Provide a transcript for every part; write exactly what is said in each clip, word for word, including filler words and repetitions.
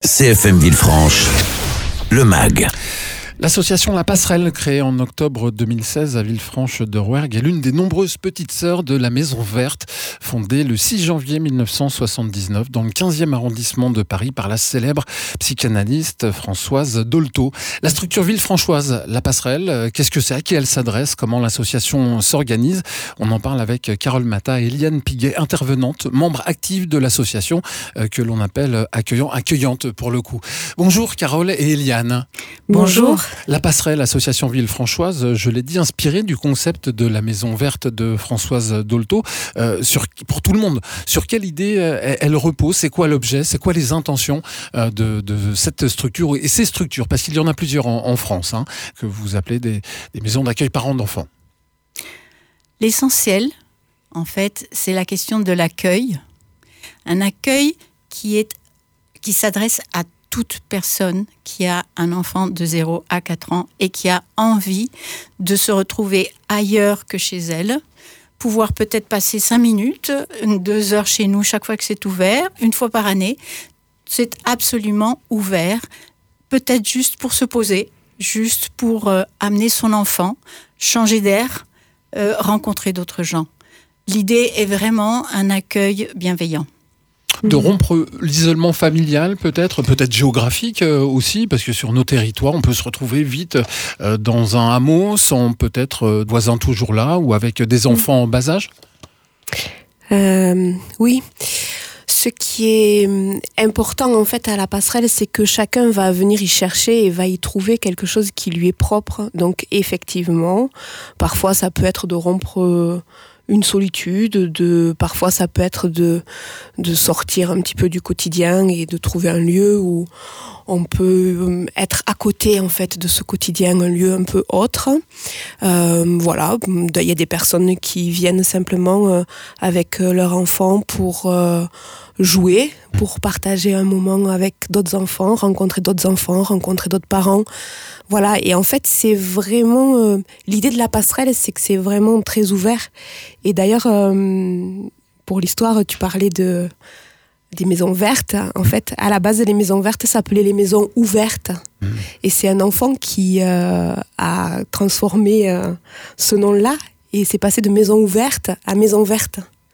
C F M Villefranche, le M A G. L'association La Passerelle, créée en octobre deux mille seize à Villefranche de Rouergue, est l'une des nombreuses petites sœurs de la Maison Verte, fondée le six janvier mille neuf cent soixante-dix-neuf dans le quinzième arrondissement de Paris par la célèbre psychanalyste Françoise Dolto. La structure villefranchoise La Passerelle, qu'est-ce que c'est, à qui elle s'adresse, comment l'association s'organise? On en parle avec Carole Mata et Eliane Piguet, intervenante, membre active de l'association euh, que l'on appelle accueillant, accueillante pour le coup. Bonjour Carole et Eliane. Bonjour. La Passerelle, association villefranchoise, je l'ai dit, inspirée du concept de la Maison Verte de Françoise Dolto, euh, sur, pour tout le monde. Sur quelle idée euh, elle repose? C'est quoi l'objet? C'est quoi les intentions euh, de, de cette structure et ces structures? Parce qu'il y en a plusieurs en, en France, hein, que vous appelez des, des maisons d'accueil parents d'enfants. L'essentiel, en fait, c'est la question de l'accueil. Un accueil qui, est, qui s'adresse à toute personne qui a un enfant de zéro à quatre ans et qui a envie de se retrouver ailleurs que chez elle, pouvoir peut-être passer cinq minutes, deux heures chez nous chaque fois que c'est ouvert, une fois par année. C'est absolument ouvert, peut-être juste pour se poser, juste pour euh, amener son enfant, changer d'air, euh, rencontrer d'autres gens. L'idée est vraiment un accueil bienveillant. De rompre l'isolement familial, peut-être, peut-être géographique euh, aussi, parce que sur nos territoires, on peut se retrouver vite euh, dans un hameau, sans peut-être euh, voisins toujours là, ou avec des enfants en bas âge. Euh, oui. Ce qui est important en fait à la passerelle, c'est que chacun va venir y chercher et va y trouver quelque chose qui lui est propre. Donc effectivement, parfois ça peut être de rompre une solitude, de, parfois ça peut être de, de sortir un petit peu du quotidien et de trouver un lieu où on peut être à côté en fait de ce quotidien, un lieu un peu autre. Euh, voilà, il y a des personnes qui viennent simplement euh, avec leur enfant pour euh, jouer, pour partager un moment avec d'autres enfants, rencontrer d'autres enfants, rencontrer d'autres parents. Voilà, et en fait, c'est vraiment... Euh, l'idée de la passerelle, c'est que c'est vraiment très ouvert. Et d'ailleurs, euh, pour l'histoire, tu parlais de, des maisons vertes. En fait, à la base, les maisons vertes s'appelaient les maisons ouvertes. Mmh. Et c'est un enfant qui euh, a transformé euh, ce nom-là. Et c'est passé de maison ouverte à maison verte.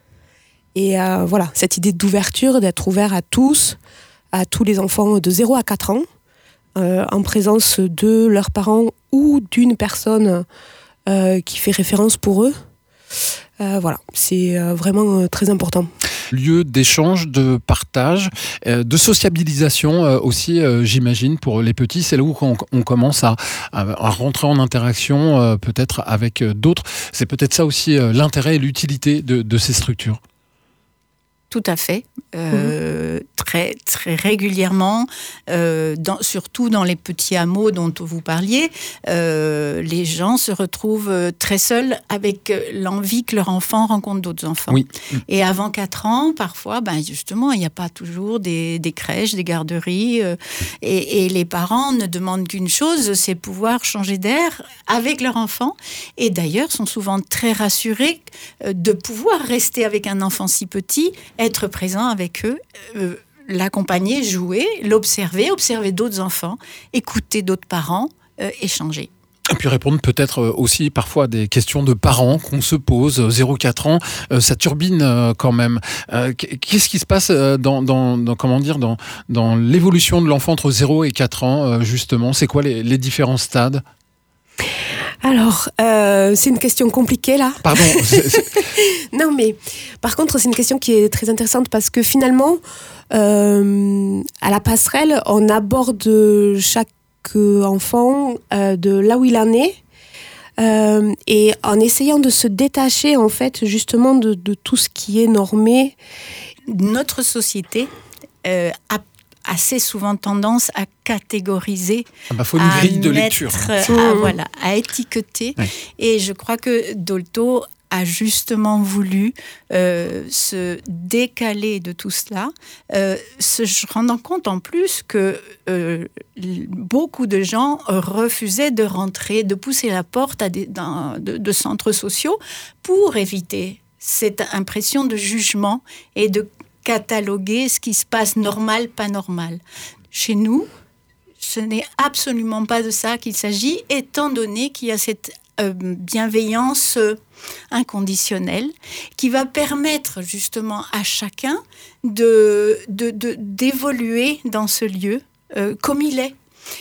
Et euh, voilà, cette idée d'ouverture, d'être ouvert à tous, à tous les enfants de zéro à quatre ans, euh, en présence de leurs parents ou d'une personne euh, qui fait référence pour eux. Euh, voilà, c'est euh, vraiment euh, très important. Lieu d'échange, de partage, euh, de sociabilisation euh, aussi, euh, j'imagine, pour les petits. C'est là où on, on commence à, à, à rentrer en interaction euh, peut-être avec euh, d'autres. C'est peut-être ça aussi euh, l'intérêt et l'utilité de, de ces structures. Tout à fait, euh, mmh. très, très régulièrement, euh, dans, surtout dans les petits hameaux dont vous parliez, euh, les gens se retrouvent très seuls avec l'envie que leur enfant rencontre d'autres enfants. Oui. Et avant quatre ans, parfois, ben justement, il n'y a pas toujours des, des crèches, des garderies, euh, et, et les parents ne demandent qu'une chose, c'est pouvoir changer d'air avec leur enfant, et d'ailleurs sont souvent très rassurés de pouvoir rester avec un enfant si petit, être présent avec eux, euh, l'accompagner, jouer, l'observer, observer d'autres enfants, écouter d'autres parents, euh, échanger. Et puis répondre peut-être aussi parfois à des questions de parents qu'on se pose, zéro à quatre ans, euh, ça turbine euh, quand même. Euh, qu'est-ce qui se passe dans, dans, dans, comment dire, dans, dans l'évolution de l'enfant entre zéro et quatre ans, euh, justement? C'est quoi les, les différents stades? Alors, euh, c'est une question compliquée là. Pardon. C'est, c'est... non, mais par contre, c'est une question qui est très intéressante parce que finalement, euh, à la passerelle, on aborde chaque enfant euh, de là où il en est. Euh, et en essayant de se détacher en fait justement de, de tout ce qui est normé. Notre société euh, a assez souvent tendance à catégoriser, ah bah faut une à grille de mettre, lecture. À, mmh. voilà, à étiqueter. Ouais. Et je crois que Dolto a justement voulu euh, se décaler de tout cela, euh, se rendant compte en plus que euh, beaucoup de gens refusaient de rentrer, de pousser la porte à des, dans, de, de centres sociaux pour éviter cette impression de jugement et de cataloguer ce qui se passe normal, pas normal. chez nous, ce n'est absolument pas de ça qu'il s'agit, étant donné qu'il y a cette euh, bienveillance euh, inconditionnelle qui va permettre justement à chacun de, de, de, d'évoluer dans ce lieu euh, comme il est.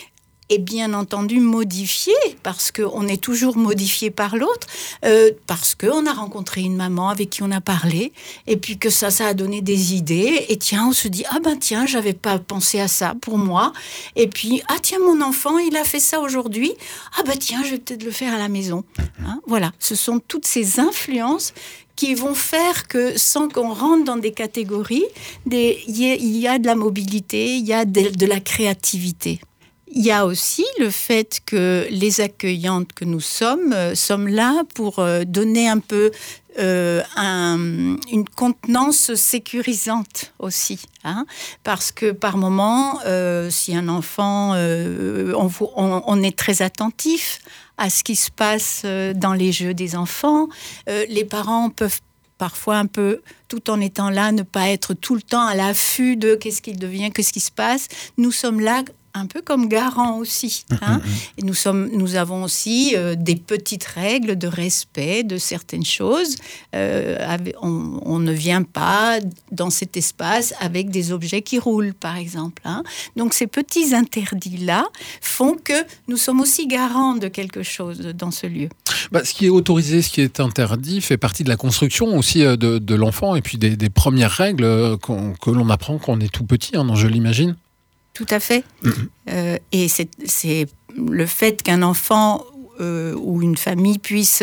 Et bien entendu modifié, parce qu'on est toujours modifié par l'autre, euh, parce qu'on a rencontré une maman avec qui on a parlé, et puis que ça, ça a donné des idées, et tiens, on se dit, ah ben tiens, j'avais pas pensé à ça pour moi, et puis, ah tiens, mon enfant, il a fait ça aujourd'hui, ah ben tiens, je vais peut-être le faire à la maison. Hein, voilà, ce sont toutes ces influences qui vont faire que, sans qu'on rentre dans des catégories, des, il y, y, y a de la mobilité, il y a de, de la créativité. Il y a aussi le fait que les accueillantes que nous sommes, euh, sommes là pour euh, donner un peu euh, un, une contenance sécurisante aussi. Hein, parce que par moment, euh, si un enfant, euh, on, on, on est très attentif à ce qui se passe dans les jeux des enfants. Euh, les parents peuvent parfois un peu, tout en étant là, ne pas être tout le temps à l'affût de qu'est-ce qu'il devient, qu'est-ce qui se passe. Nous sommes là un peu comme garants aussi. Hein. Et nous, sommes, nous avons aussi euh, des petites règles de respect de certaines choses. Euh, on, on ne vient pas dans cet espace avec des objets qui roulent, par exemple. Hein. Donc ces petits interdits-là font que nous sommes aussi garants de quelque chose dans ce lieu. Bah, ce qui est autorisé, ce qui est interdit, fait partie de la construction aussi de, de l'enfant et puis des, des premières règles qu'on, que l'on apprend quand on est tout petit, hein, je l'imagine. Tout à fait. Mmh. Euh, et c'est, c'est le fait qu'un enfant euh, ou une famille puisse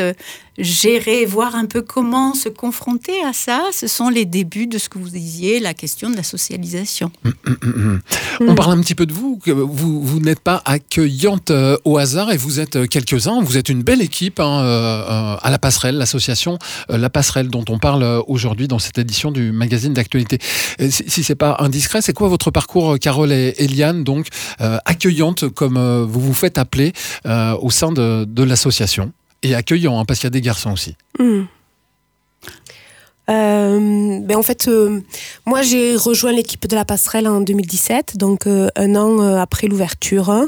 gérer, voir un peu comment se confronter à ça, ce sont les débuts de ce que vous disiez, la question de la socialisation. Mmh, mmh, mmh. On parle un petit peu de vous. Vous, vous n'êtes pas accueillante euh, au hasard et vous êtes quelques-uns. Vous êtes une belle équipe hein, euh, à La Passerelle, l'association euh, La Passerelle dont on parle aujourd'hui dans cette édition du magazine d'actualité. Et si, si c'est pas indiscret, c'est quoi votre parcours, Carole et Eliane, donc euh, accueillante comme euh, vous vous faites appeler euh, au sein de, de l'association et accueillant, hein, parce qu'il y a des garçons aussi. Mmh. Euh, ben en fait, euh, moi j'ai rejoint l'équipe de La Passerelle en deux mille dix-sept, donc euh, un an euh, après l'ouverture.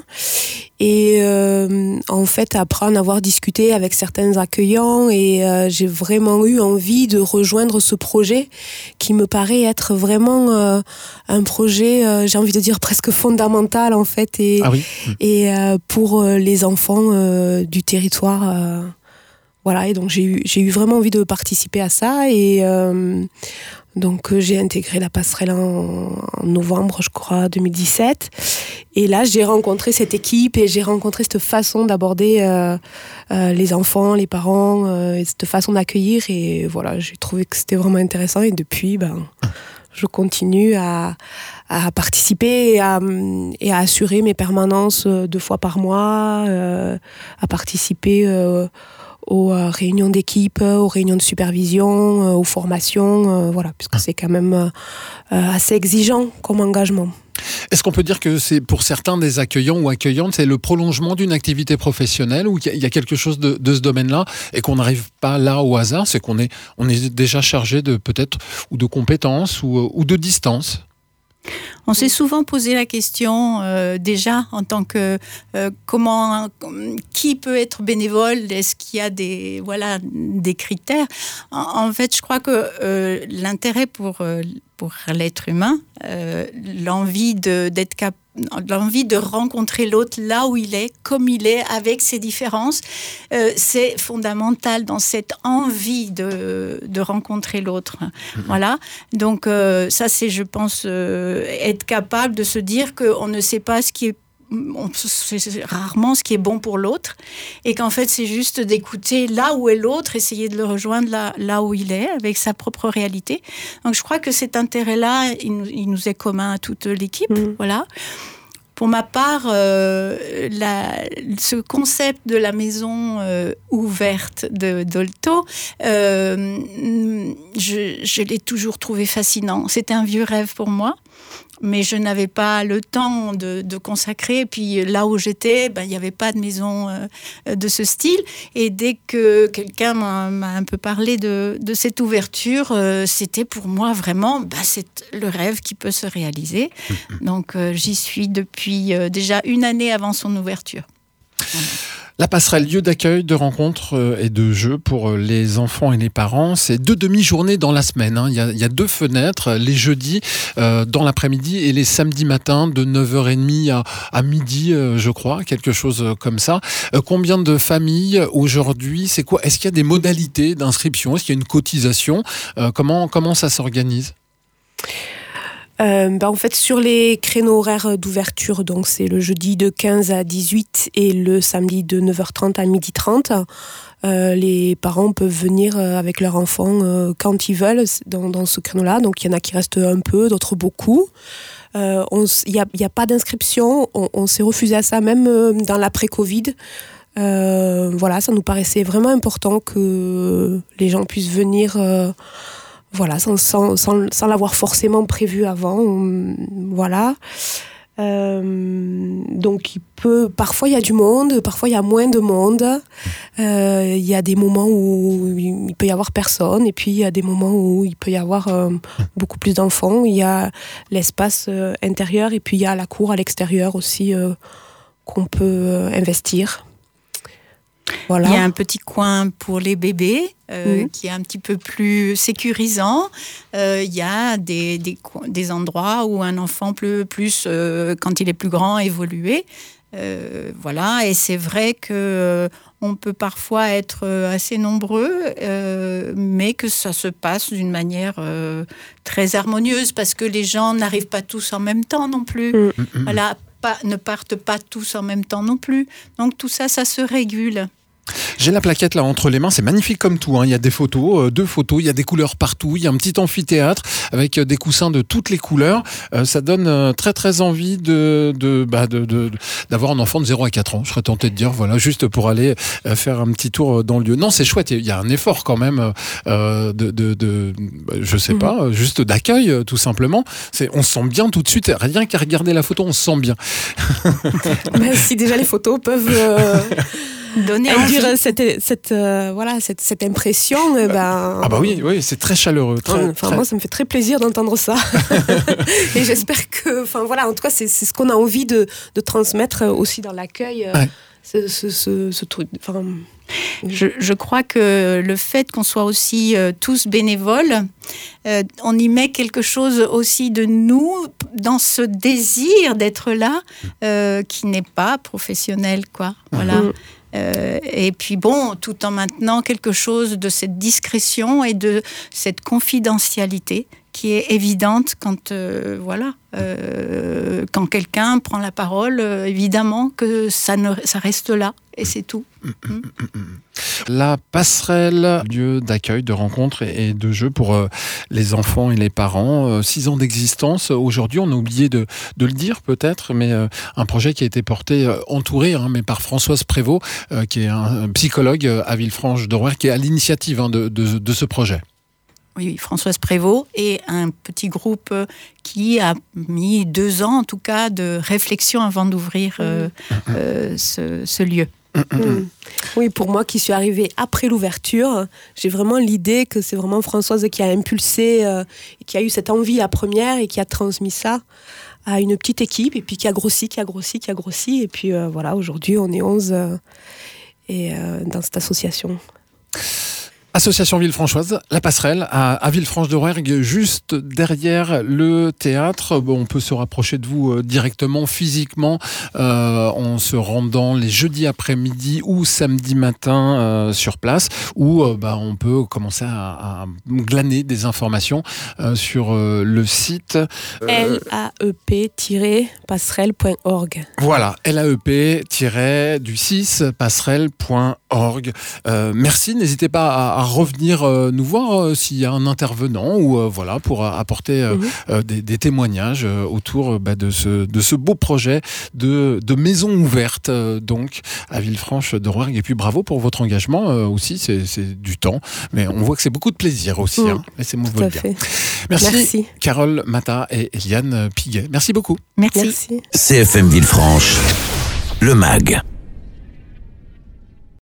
Et euh, en fait, après en avoir discuté avec certains accueillants, et euh, j'ai vraiment eu envie de rejoindre ce projet qui me paraît être vraiment euh, un projet, euh, j'ai envie de dire presque fondamental en fait, et, ah oui. et euh, pour les enfants euh, du territoire. Euh, Voilà, et donc j'ai eu, j'ai eu vraiment envie de participer à ça, et euh, donc j'ai intégré La Passerelle en, en novembre, je crois, deux mille dix-sept. Et là, j'ai rencontré cette équipe et j'ai rencontré cette façon d'aborder euh, euh, les enfants, les parents, euh, et cette façon d'accueillir. Et voilà, j'ai trouvé que c'était vraiment intéressant. Et depuis, ben, je continue à, à participer et à, et à assurer mes permanences deux fois par mois, euh, à participer euh, aux euh, réunions d'équipe, aux réunions de supervision, euh, aux formations, euh, voilà, puisque c'est quand même euh, assez exigeant comme engagement. Est-ce qu'on peut dire que c'est pour certains des accueillants ou accueillantes, c'est le prolongement d'une activité professionnelle, ou il y a quelque chose de, de ce domaine-là et qu'on n'arrive pas là au hasard, c'est qu'on est, on est déjà chargé de peut-être ou de compétences ou, ou de distance? On s'est souvent posé la question euh, déjà en tant que euh, comment, qui peut être bénévole, est-ce qu'il y a des voilà des critères. En, en fait, je crois que euh, l'intérêt pour euh, pour l'être humain, euh, l'envie de d'être capable, l'envie de rencontrer l'autre là où il est, comme il est, avec ses différences, euh, c'est fondamental dans cette envie de, de rencontrer l'autre. Mmh. Voilà. Donc euh, ça, c'est, je pense, euh, être capable de se dire qu'on ne sait pas ce qui est on sait rarement ce qui est bon pour l'autre, et qu'en fait c'est juste d'écouter là où est l'autre, essayer de le rejoindre là, là où il est, avec sa propre réalité. Donc je crois que cet intérêt-là, il nous, il nous est commun à toute l'équipe. Mmh. Voilà. Pour ma part, euh, la, ce concept de la maison euh, ouverte de Dolto, euh, je, je l'ai toujours trouvé fascinant. C'était un vieux rêve pour moi, mais je n'avais pas le temps de, de consacrer. Et puis là où j'étais, ben, il n'y avait pas de maison euh, de ce style. Et dès que quelqu'un m'a, m'a un peu parlé de, de cette ouverture, euh, c'était pour moi vraiment ben, c'est le rêve qui peut se réaliser. Donc euh, j'y suis depuis euh, déjà une année avant son ouverture. Voilà. La passerelle, lieu d'accueil, de rencontres et de jeux pour les enfants et les parents. C'est deux demi-journées dans la semaine. Hein. Il y a, il y a deux fenêtres, les jeudis euh, dans l'après-midi et les samedis matins de neuf heures trente à, à midi, euh, je crois, quelque chose comme ça. Euh, combien de familles aujourd'hui? C'est quoi? Est-ce qu'il y a des modalités d'inscription? Est-ce qu'il y a une cotisation? euh, comment, comment ça s'organise? Euh, bah en fait, sur les créneaux horaires d'ouverture, donc c'est le jeudi de quinze à dix-huit et le samedi de neuf heures trente à midi trente, euh, les parents peuvent venir avec leur enfant euh, quand ils veulent dans, dans ce créneau-là. Donc il y en a qui restent un peu, d'autres beaucoup. Il euh, n'y a, y a pas d'inscription, on, on s'est refusé à ça même euh, dans l'après-Covid. Euh, voilà, ça nous paraissait vraiment important que les gens puissent venir... Euh, Voilà, sans, sans, sans, sans l'avoir forcément prévu avant. Voilà. Euh, donc, il peut, parfois, il y a du monde, parfois, il y a moins de monde. Euh, il y a des moments où il peut y avoir personne, et puis il y a des moments où il peut y avoir euh, beaucoup plus d'enfants. Il y a l'espace euh, intérieur, et puis il y a la cour à l'extérieur aussi euh, qu'on peut euh, investir. Voilà. Il y a un petit coin pour les bébés euh, mmh. qui est un petit peu plus sécurisant. Euh, il y a des, des, des endroits où un enfant peut plus, euh, quand il est plus grand, évoluer. Euh, voilà, et c'est vrai que euh, on peut parfois être assez nombreux, euh, mais que ça se passe d'une manière euh, très harmonieuse parce que les gens n'arrivent pas tous en même temps non plus. Mmh. Voilà. Pas, ne partent pas tous en même temps non plus. Donc tout ça, ça se régule. J'ai la plaquette là entre les mains, c'est magnifique comme tout, hein. Il y a des photos, euh, deux photos, il y a des couleurs partout, il y a un petit amphithéâtre avec euh, des coussins de toutes les couleurs. Euh, ça donne euh, très très envie de, de, bah, de, de, d'avoir un enfant de zéro à quatre ans. Je serais tenté de dire, voilà, juste pour aller euh, faire un petit tour dans le lieu. Non, c'est chouette, il y a un effort quand même euh, de, de, de, je sais mmh. pas, juste d'accueil tout simplement. C'est, on se sent bien tout de suite, rien qu'à regarder la photo, on se sent bien. Mais si déjà les photos peuvent... Euh... donner induire cette, cette, euh, voilà, cette, cette impression. Eh ben, ah bah oui, oui, c'est très chaleureux. Très, enfin, très... Moi, ça me fait très plaisir d'entendre ça. Et j'espère que, enfin voilà, en tout cas, c'est, c'est ce qu'on a envie de, de transmettre aussi dans l'accueil. Ouais. Ce, ce, ce, ce truc. Enfin, je, je crois que le fait qu'on soit aussi euh, tous bénévoles, euh, on y met quelque chose aussi de nous dans ce désir d'être là, euh, qui n'est pas professionnel, quoi. Voilà. Mmh. Euh, et puis bon, tout en maintenant quelque chose de cette discrétion et de cette confidentialité qui est évidente quand, euh, voilà, euh, quand quelqu'un prend la parole, euh, évidemment que ça, ne, ça reste là et c'est tout. Mmh. La passerelle, lieu d'accueil, de rencontres et de jeux pour euh, les enfants et les parents. Euh, six ans d'existence. Aujourd'hui, on a oublié de, de le dire peut-être, mais euh, un projet qui a été porté, euh, entouré, hein, mais par Françoise Prévost, euh, qui est un, un psychologue à Villefranche-de-Rouergue, qui est à l'initiative hein, de, de, de ce projet. Oui, oui, Françoise Prévost et un petit groupe qui a mis deux ans, en tout cas, de réflexion avant d'ouvrir euh, euh, ce, ce lieu. Mmh. Oui, pour moi qui suis arrivée après l'ouverture, j'ai vraiment l'idée que c'est vraiment Françoise qui a impulsé, euh, qui a eu cette envie à première et qui a transmis ça à une petite équipe et puis qui a grossi, qui a grossi, qui a grossi. Et puis euh, voilà, aujourd'hui on est onze euh, et, euh, dans cette association. Association Villefranchoise, la passerelle à, à Villefranche-de-Rouergue, juste derrière le théâtre. Bon, on peut se rapprocher de vous euh, directement, physiquement, euh, en se rendant les jeudis après-midi ou samedi matin euh, sur place, ou euh, bah, on peut commencer à, à glaner des informations euh, sur euh, le site euh, L A E P tiret passerelle point org. Voilà, L A E P du six passerelle point org. Euh, merci, n'hésitez pas à, à revenir euh, nous voir euh, s'il y a un intervenant ou euh, voilà pour euh, apporter euh, mmh. euh, des, des témoignages euh, autour euh, bah, de ce de ce beau projet de de maison ouverte euh, donc à Villefranche de Rouergue. Et puis bravo pour votre engagement euh, aussi. C'est, c'est du temps, mais on voit que c'est beaucoup de plaisir aussi. Mmh. Hein. Laissez-moi vous le dire. Merci, Merci Carole Mata et Eliane Piguet. Merci beaucoup. Merci. Merci. C F M Villefranche, le M A G.